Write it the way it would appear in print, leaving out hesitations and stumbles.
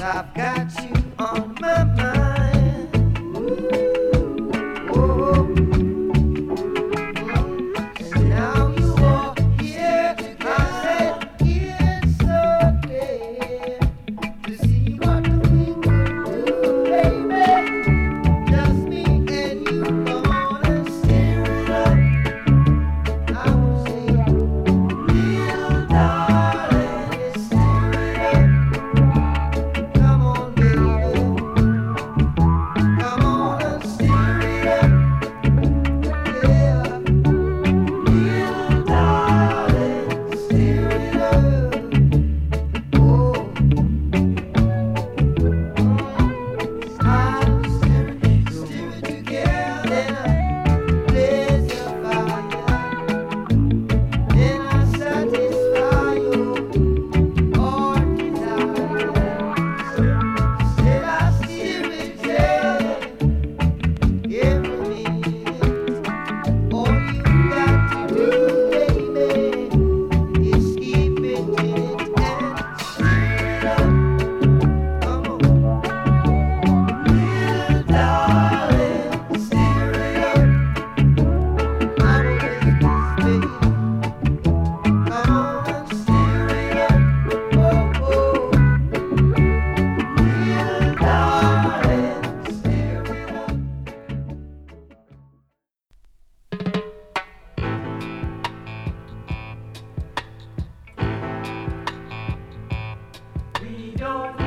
I've got you on my mind. Whoa. And now you are here. I said it's okay to see what we can do, baby. Just me and you, come on and stir it up. I will say, little darling, stir it up. Come on, baby. Come on and stir it up. Yeah. Little darling, stir it up. Oh. I'll stir it together. Blaze a fire. Then I satisfy your heart desire. Said I stir it, yeah, every minute. All you got to do, baby, is keep it in it and stir it up. Come on, little darling, stir it up. I will make this, baby. Come on and stir it up. Oh, oh, little darling, stir it up. We don't